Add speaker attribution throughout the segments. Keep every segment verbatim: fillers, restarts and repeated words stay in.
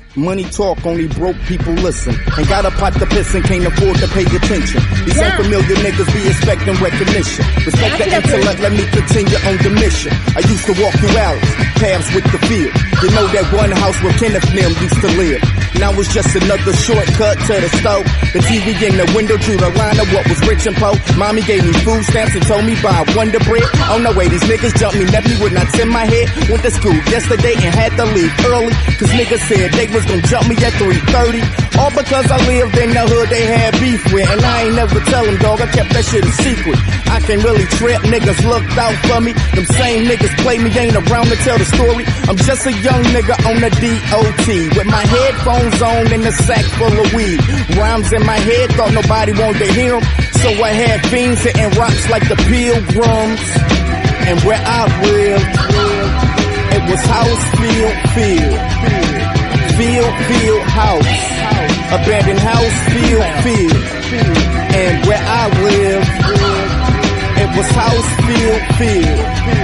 Speaker 1: Money talk, only broke people listen. Ain't got a pot to piss and can't afford to pay attention. These
Speaker 2: Yeah.
Speaker 1: unfamiliar niggas be expecting recognition. Respect the
Speaker 2: That's it.
Speaker 1: intellect, let me continue on the mission. I used to walk through alleys, paths with the field. You know that one house where Kenneth Nim used to live. Now it's just another shortcut to the stove. The T V in the window drew the line of what was rich and poor. Mommy gave me food stamps and told me buy Wonder Bread. On the way, these niggas jumped me, left me with knots in my head. Went to school yesterday and had to leave early, cause niggas said they was gonna jump me at three thirty. All because I lived in the hood they had beef with. And I ain't never tell them, dog, I kept that shit a secret. I can't really trip, niggas looked out for me. Them same niggas play me, ain't around to tell the story. I'm just a young nigga on the D O T, with my headphones on and a sack full of weed. Rhymes in my head, thought nobody wanted to hear them. So I had fiends hitting rocks like the Pilgrims. And where I lived, it was house, field, field. Field, field, house. Abandoned house, field, field. And where I lived, it was house, field, field.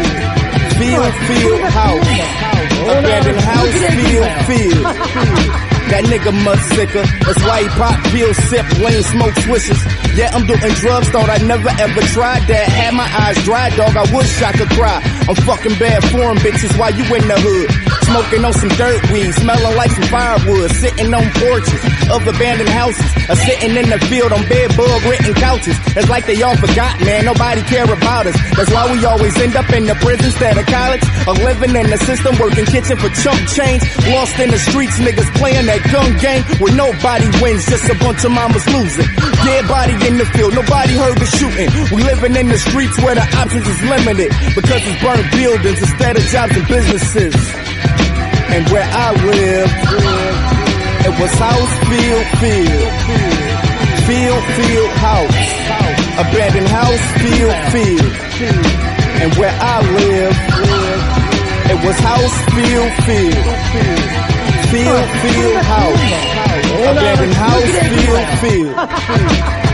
Speaker 1: Field, field, house. Abandoned house, field, field. That nigga much sicker. That's why he pop pills, sip, lane, smoke swishes. Yeah, I'm doing drugs, thought I never ever tried that. Had my eyes dry, dog, I wish I could cry. I'm fucking bad foreign bitches while you in the hood. Smoking on some dirt weed, smelling like some firewood. Sitting on porches of abandoned houses. Or sitting in the field on bed bug written couches. It's like they all forgot, man, nobody care about us. That's why we always end up in the prison instead of college. Or living in the system, working kitchen for chump change. Lost in the streets, niggas playing that gun game where nobody wins, just a bunch of mamas losing. Dead body in the field, nobody heard the shooting. We living in the streets where the options is limited, because it's burned buildings instead of jobs and businesses. And where I lived, it was house, field, field. Field, field, house. Abandoned house, field, field. And where I lived, it was house, field, field. Field, field, house. Abandoned house, field, field.